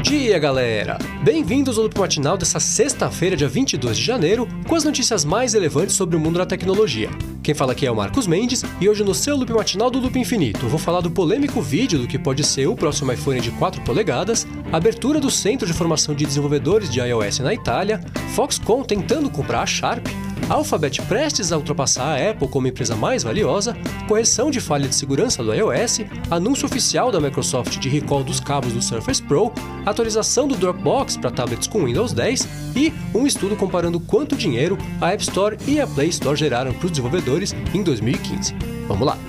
dia, galera! Bem-vindos ao Loop Matinal dessa sexta-feira, dia 22 de janeiro, com as notícias mais relevantes sobre o mundo da tecnologia. Quem fala aqui é o Marcos Mendes, e hoje no seu Loop Matinal do Loop Infinito eu vou falar do polêmico vídeo do que pode ser o próximo iPhone de 4 polegadas, abertura do Centro de Formação de Desenvolvedores de iOS na Itália, Foxconn tentando comprar a Sharp, Alphabet prestes a ultrapassar a Apple como empresa mais valiosa, correção de falha de segurança do iOS, anúncio oficial da Microsoft de recall dos cabos do Surface Pro, atualização do Dropbox para tablets com Windows 10 e um estudo comparando quanto dinheiro a App Store e a Play Store geraram para os desenvolvedores em 2015. Vamos lá!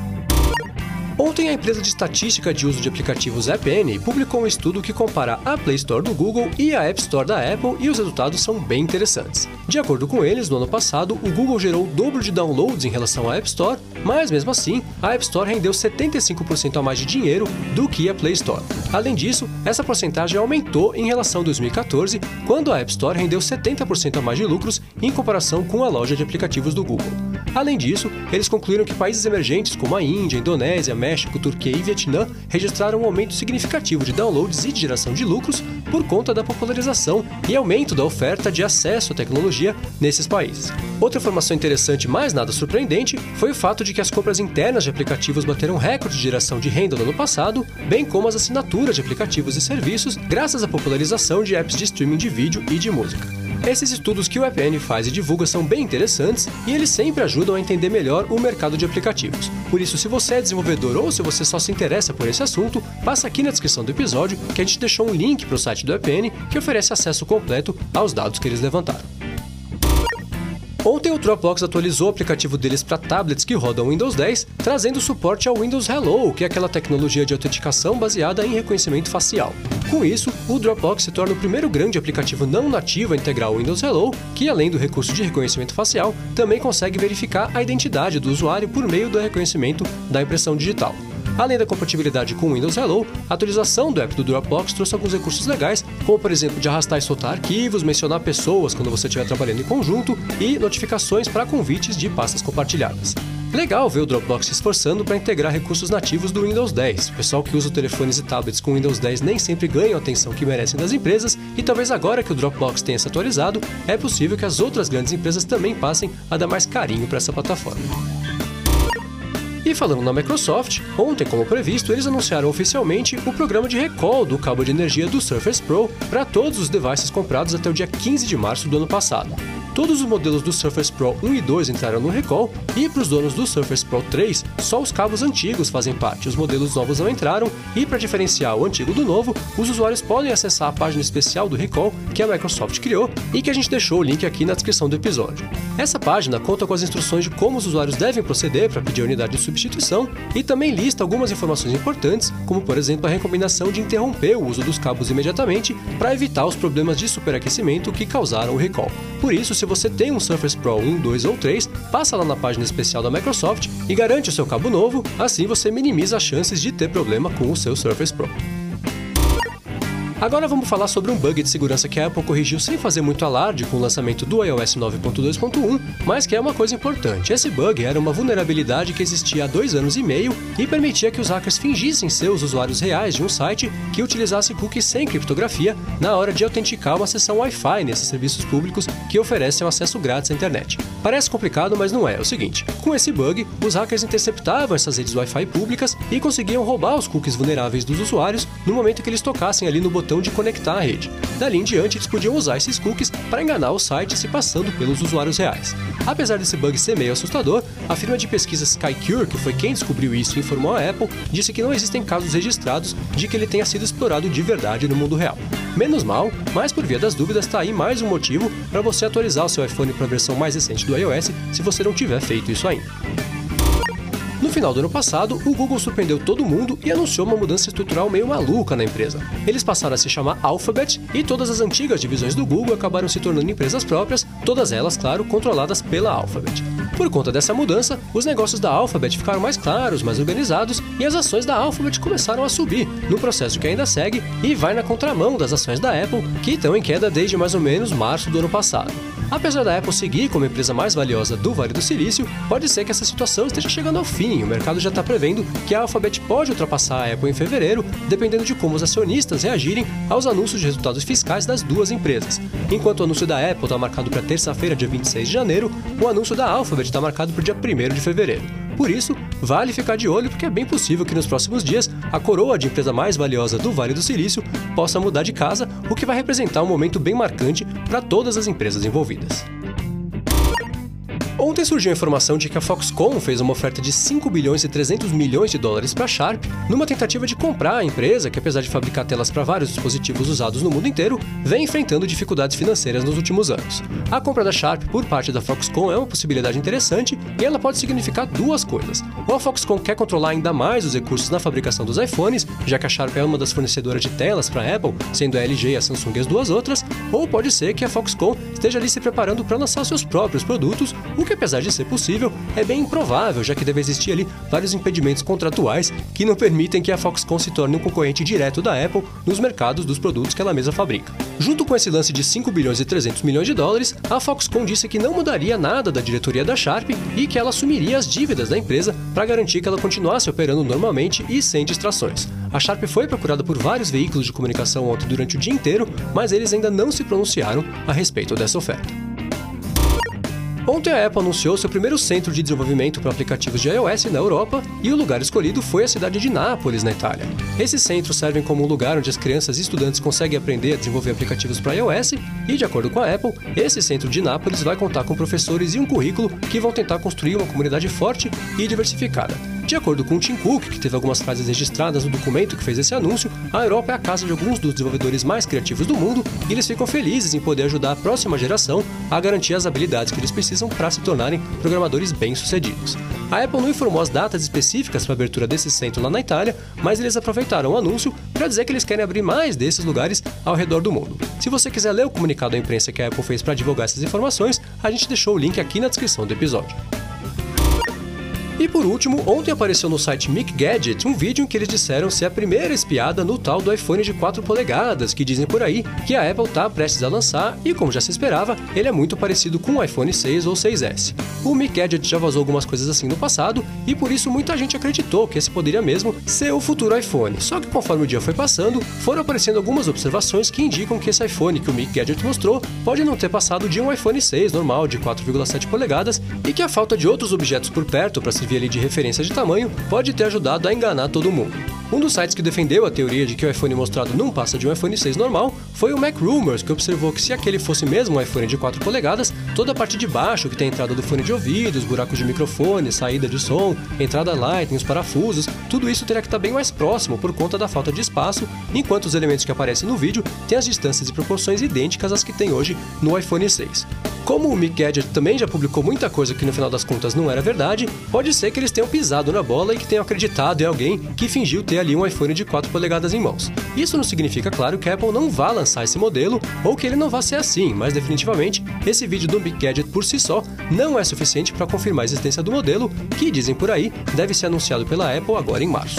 Ontem, a empresa de estatística de uso de aplicativos AppN publicou um estudo que compara a Play Store do Google e a App Store da Apple e os resultados são bem interessantes. De acordo com eles, no ano passado, o Google gerou o dobro de downloads em relação à App Store, mas mesmo assim, a App Store rendeu 75% a mais de dinheiro do que a Play Store. Além disso, essa porcentagem aumentou em relação a 2014, quando a App Store rendeu 70% a mais de lucros em comparação com a loja de aplicativos do Google. Além disso, eles concluíram que países emergentes como a Índia, Indonésia, México, Turquia e Vietnã registraram um aumento significativo de downloads e de geração de lucros por conta da popularização e aumento da oferta de acesso à tecnologia nesses países. Outra informação interessante, mas nada surpreendente, foi o fato de que as compras internas de aplicativos bateram recorde de geração de renda no ano passado, bem como as assinaturas de aplicativos e serviços, graças à popularização de apps de streaming de vídeo e de música. Esses estudos que o AppN faz e divulga são bem interessantes e eles sempre ajudam a entender melhor o mercado de aplicativos. Por isso, se você é desenvolvedor ou se você só se interessa por esse assunto, passa aqui na descrição do episódio que a gente deixou um link para o site do AppN que oferece acesso completo aos dados que eles levantaram. Ontem o Dropbox atualizou o aplicativo deles para tablets que rodam Windows 10, trazendo suporte ao Windows Hello, que é aquela tecnologia de autenticação baseada em reconhecimento facial. Com isso, o Dropbox se torna o primeiro grande aplicativo não nativo a integrar o Windows Hello, que além do recurso de reconhecimento facial, também consegue verificar a identidade do usuário por meio do reconhecimento da impressão digital. Além da compatibilidade com o Windows Hello, a atualização do app do Dropbox trouxe alguns recursos legais, como por exemplo de arrastar e soltar arquivos, mencionar pessoas quando você estiver trabalhando em conjunto e notificações para convites de pastas compartilhadas. Legal ver o Dropbox se esforçando para integrar recursos nativos do Windows 10. O pessoal que usa telefones e tablets com Windows 10 nem sempre ganha a atenção que merecem das empresas, e talvez agora que o Dropbox tenha se atualizado, é possível que as outras grandes empresas também passem a dar mais carinho para essa plataforma. E falando na Microsoft, ontem, como previsto, eles anunciaram oficialmente o programa de recall do cabo de energia do Surface Pro para todos os devices comprados até o dia 15 de março do ano passado. Todos os modelos do Surface Pro 1 e 2 entraram no recall, e para os donos do Surface Pro 3, só os cabos antigos fazem parte, os modelos novos não entraram, e para diferenciar o antigo do novo, os usuários podem acessar a página especial do recall que a Microsoft criou e que a gente deixou o link aqui na descrição do episódio. Essa página conta com as instruções de como os usuários devem proceder para pedir a unidade de substituição e também lista algumas informações importantes, como por exemplo a recomendação de interromper o uso dos cabos imediatamente para evitar os problemas de superaquecimento que causaram o recall. Por isso, se você tem um Surface Pro 1, 2 ou 3, passa lá na página especial da Microsoft e garante o seu cabo novo, assim você minimiza as chances de ter problema com o seu Surface Pro. Agora vamos falar sobre um bug de segurança que a Apple corrigiu sem fazer muito alarde com o lançamento do iOS 9.2.1, mas que é uma coisa importante. Esse bug era uma vulnerabilidade que existia há 2 anos e meio e permitia que os hackers fingissem ser os usuários reais de um site que utilizasse cookies sem criptografia na hora de autenticar uma sessão Wi-Fi nesses serviços públicos que oferecem um acesso grátis à internet. Parece complicado, mas não é. É o seguinte, com esse bug, os hackers interceptavam essas redes Wi-Fi públicas e conseguiam roubar os cookies vulneráveis dos usuários no momento que eles tocassem ali no botão de conectar a rede. Dali em diante, eles podiam usar esses cookies para enganar o site se passando pelos usuários reais. Apesar desse bug ser meio assustador, a firma de pesquisa SkyCure, que foi quem descobriu isso e informou a Apple, disse que não existem casos registrados de que ele tenha sido explorado de verdade no mundo real. Menos mal, mas por via das dúvidas está aí mais um motivo para você atualizar o seu iPhone para a versão mais recente do iOS se você não tiver feito isso ainda. No final do ano passado, o Google surpreendeu todo mundo e anunciou uma mudança estrutural meio maluca na empresa. Eles passaram a se chamar Alphabet e todas as antigas divisões do Google acabaram se tornando empresas próprias, todas elas, claro, controladas pela Alphabet. Por conta dessa mudança, os negócios da Alphabet ficaram mais claros, mais organizados e as ações da Alphabet começaram a subir, no processo que ainda segue e vai na contramão das ações da Apple, que estão em queda desde mais ou menos março do ano passado. Apesar da Apple seguir como a empresa mais valiosa do Vale do Silício, pode ser que essa situação esteja chegando ao fim. O mercado já está prevendo que a Alphabet pode ultrapassar a Apple em fevereiro, dependendo de como os acionistas reagirem aos anúncios de resultados fiscais das duas empresas. Enquanto o anúncio da Apple está marcado para terça-feira, dia 26 de janeiro, o anúncio da Alphabet está marcado para o dia 1º de fevereiro. Por isso, vale ficar de olho porque é bem possível que nos próximos dias a coroa de empresa mais valiosa do Vale do Silício possa mudar de casa, o que vai representar um momento bem marcante para todas as empresas envolvidas. Ontem surgiu a informação de que a Foxconn fez uma oferta de 5 bilhões e 300 milhões de dólares para a Sharp, numa tentativa de comprar a empresa que, apesar de fabricar telas para vários dispositivos usados no mundo inteiro, vem enfrentando dificuldades financeiras nos últimos anos. A compra da Sharp por parte da Foxconn é uma possibilidade interessante e ela pode significar duas coisas. Ou a Foxconn quer controlar ainda mais os recursos na fabricação dos iPhones, já que a Sharp é uma das fornecedoras de telas para a Apple, sendo a LG e a Samsung as duas outras, ou pode ser que a Foxconn esteja ali se preparando para lançar seus próprios produtos, o que, apesar de ser possível, é bem improvável, já que deve existir ali vários impedimentos contratuais que não permitem que a Foxconn se torne um concorrente direto da Apple nos mercados dos produtos que ela mesma fabrica. Junto com esse lance de 5 bilhões e 300 milhões de dólares, a Foxconn disse que não mudaria nada da diretoria da Sharp e que ela assumiria as dívidas da empresa para garantir que ela continuasse operando normalmente e sem distrações. A Sharp foi procurada por vários veículos de comunicação ontem durante o dia inteiro, mas eles ainda não se pronunciaram a respeito dessa oferta. Ontem a Apple anunciou seu primeiro centro de desenvolvimento para aplicativos de iOS na Europa e o lugar escolhido foi a cidade de Nápoles, na Itália. Esses centros servem como um lugar onde as crianças e estudantes conseguem aprender a desenvolver aplicativos para iOS e, de acordo com a Apple, esse centro de Nápoles vai contar com professores e um currículo que vão tentar construir uma comunidade forte e diversificada. De acordo com o Tim Cook, que teve algumas frases registradas no documento que fez esse anúncio, a Europa é a casa de alguns dos desenvolvedores mais criativos do mundo e eles ficam felizes em poder ajudar a próxima geração a garantir as habilidades que eles precisam para se tornarem programadores bem-sucedidos. A Apple não informou as datas específicas para a abertura desse centro lá na Itália, mas eles aproveitaram o anúncio para dizer que eles querem abrir mais desses lugares ao redor do mundo. Se você quiser ler o comunicado da imprensa que a Apple fez para divulgar essas informações, a gente deixou o link aqui na descrição do episódio. E por último, ontem apareceu no site Mic Gadget um vídeo em que eles disseram ser a primeira espiada no tal do iPhone de 4 polegadas, que dizem por aí que a Apple está prestes a lançar e, como já se esperava, ele é muito parecido com o iPhone 6 ou 6S. O Mic Gadget já vazou algumas coisas assim no passado e por isso muita gente acreditou que esse poderia mesmo ser o futuro iPhone. Só que conforme o dia foi passando, foram aparecendo algumas observações que indicam que esse iPhone que o Mic Gadget mostrou pode não ter passado de um iPhone 6 normal de 4,7 polegadas e que a falta de outros objetos por perto para servir ali de referência de tamanho pode ter ajudado a enganar todo mundo. Um dos sites que defendeu a teoria de que o iPhone mostrado não passa de um iPhone 6 normal foi o MacRumors, que observou que se aquele fosse mesmo um iPhone de 4 polegadas, toda a parte de baixo, que tem a entrada do fone de ouvido, os buracos de microfone, saída de som, entrada Lightning, os parafusos, tudo isso teria que estar bem mais próximo por conta da falta de espaço, enquanto os elementos que aparecem no vídeo têm as distâncias e proporções idênticas às que tem hoje no iPhone 6. Como o Mic Gadget também já publicou muita coisa que no final das contas não era verdade, pode ser que eles tenham pisado na bola e que tenham acreditado em alguém que fingiu ter ali um iPhone de 4 polegadas em mãos. Isso não significa, claro, que a Apple não vá lançar esse modelo ou que ele não vá ser assim, mas definitivamente esse vídeo do Mic Gadget por si só não é suficiente para confirmar a existência do modelo, que dizem por aí deve ser anunciado pela Apple agora em março.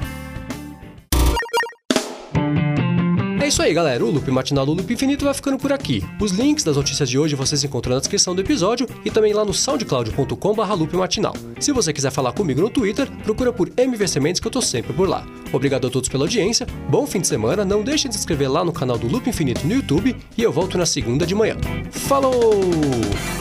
É isso aí, galera. O Loop Matinal do Loop Infinito vai ficando por aqui. Os links das notícias de hoje vocês encontram na descrição do episódio e também lá no soundcloud.com/loopmatinal. Se você quiser falar comigo no Twitter, procura por MVC Mendes que eu tô sempre por lá. Obrigado a todos pela audiência, bom fim de semana, não deixem de se inscrever lá no canal do Loop Infinito no YouTube e eu volto na segunda de manhã. Falou!